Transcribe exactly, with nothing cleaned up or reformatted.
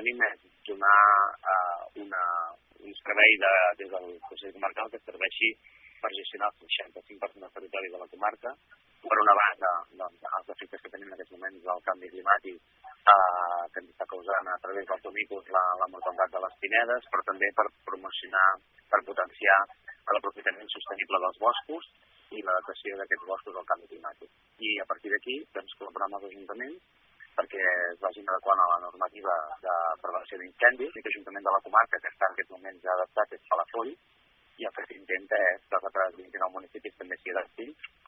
tenim és donar uh, una, un servei de, des del Consell Comarcal que serveixi per gestionar el seixanta-cinc per cent del territori de la comarca. Per una banda, doncs, els efectes que tenim en aquests moments del canvi climàtic eh, que ens està causant a través dels tomicos la, la mortalitat de les pinedes, però també per promocionar, per potenciar l'aprofitament sostenible dels boscos i l'adaptació d'aquests boscos al canvi climàtic. I a partir d'aquí, doncs, col·laborar amb els ajuntaments perquè es vagin adequant a la normativa de prevenció d'incendis. L'Ajuntament de la comarca, que està en aquests moments ja adaptat, és Palafolls, i el que s'intenta és que els altres vint-i-nou municipis també s'hi adaptin